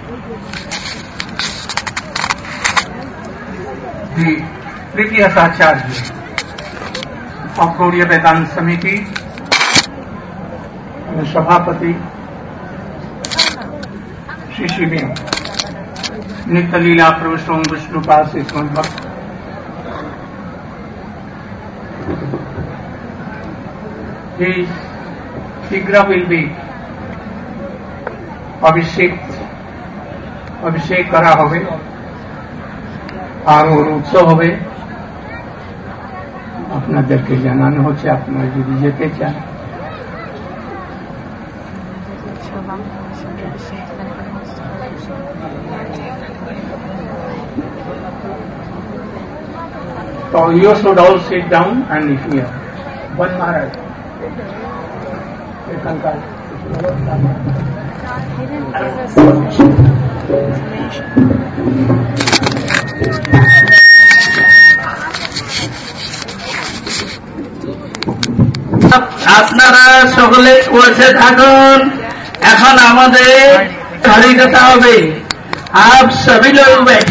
तृतीय आचार्य ऑफ गौड़ीय वेदांत समिति, सभापति श्री श्री नित्य लीला प्रभु सोम विष्णुपाल से भक्त शीघ्र विल बी অভিষেক করা হবে আর ওর উৎসব হবে। আপনাদেরকে জানানো হচ্ছে, আপনারা যদি যেতে চান। So you should all sit down and hear. One Maharaj. আপনারা সকলে বসে থাকুন, এখন আমাদের গাড়ি যেতে হবে। आप सभी लोग